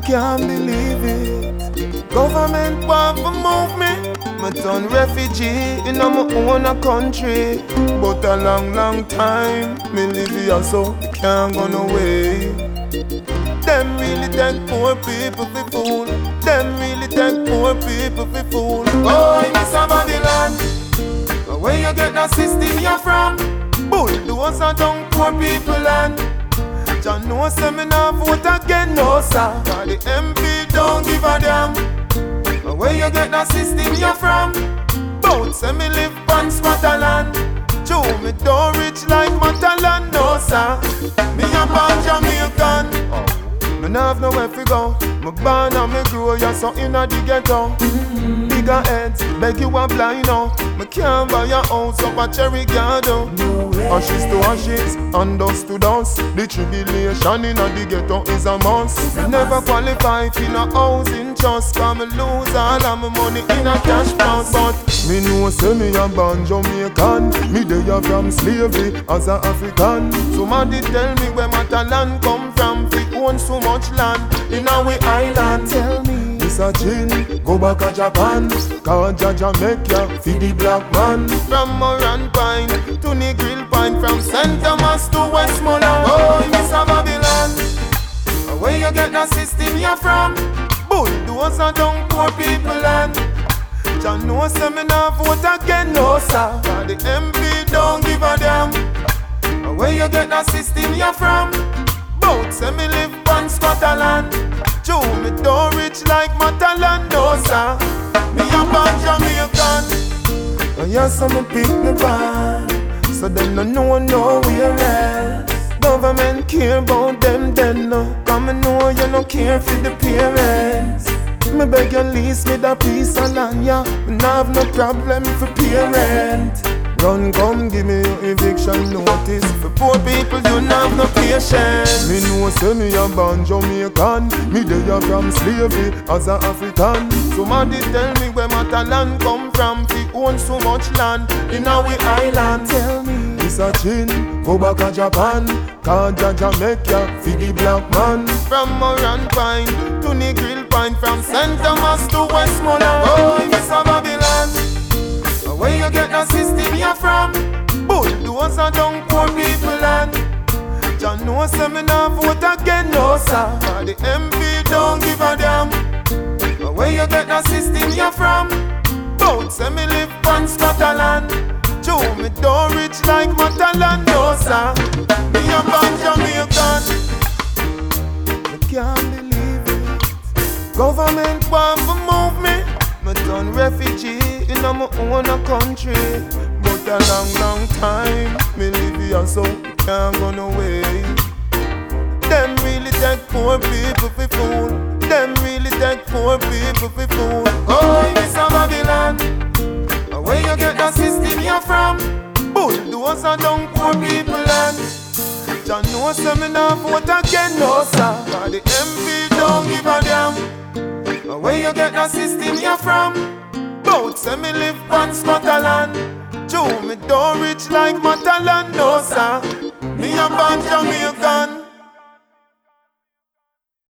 can't believe it. Government want to move me. Me turn refugee in my own country. But a long, long time me live here, so me can't go no way. Them really take poor people for fool. Them really take poor people for fool. Oh, Miss Babylon, where you get that system you from? Bulldozer are down poor people land. John no say me nah vote again, no sir. Cause the MP don't give a damn. Where you get that system you from? Bout say me live on Scotland. Joe me don't rich like Matalan, no sir. Me a born Jamaican. Me nah have nowhere to go. Me born and me grow, yeah, so inna the ghetto. Bigger heads, beg you a blind now. Me can't buy a house up a Cherry Garden. Ashes to ashes, and dust to dust. The tribulation inna the ghetto is a must. Me never qualify for no housing trust. Cause me lose all of my money in a cash box. But me know say me a born Jamaican. Me dey a from slavery as a African. Somebody tell me where Matalan come from. We own so much land in our island. Tell me it's a gin, go back to Japan. Cause Jaja make ya feed the black man. From Moran Pine to the Grill Pine. From St. Thomas to Westmoreland. Oh, Miss Babylon, where you get that system you from? Bulldozer down poor people land. John no say me nah vote again, no sir. Cause the MP don't give a damn. Where you get that system you from? Bout say me live on Scotland. Joe me don't rich like Matalan, no sir. Me a born Jamaican. And yes, I'm a pick me band. So them no know nowhere else. Government care about them then no. Cause me know you no care for the parents. Me beg you lease me the piece of land, yeah. Me nah have no problem for parent. Run come give me your eviction notice. For poor people you nah have no patience. Me know say me a born Jamaican. Me dey a from slavery as a African. Somebody tell me where Matalan come from. We own so much land in our island. Tell me it's a chin, go back to Japan. Cause Jaja make ya feed the black man. From Moran Pine to the Grill Pine. From St. Thomas to Westmoreland. Oh, Miss Babylon, where you get that system you from? Bulldozer down poor people land. John no say me nah vote again, no sir. Cause the MP don't give a damn. Where you get that system you from? Bout say me live on Scotland. Joe me don't rich like Matalan, no sir. Me a born Jamaican. I can't believe it. Government want to move me. Me turn refugee in my own country. But a long, long time me live here, so can't go no way. Them really take poor people for fool. Them really take poor people for fool. Oh, Miss Babylon, where you get that system you from? Bulldozer down poor people land. John no say me nah vote again, no sir. Cause the MP don't give a damn. Where you get that system you from? Bout say me live on Scotland. Joe me don't rich like Matalan, no sir. Me a born Jamaican.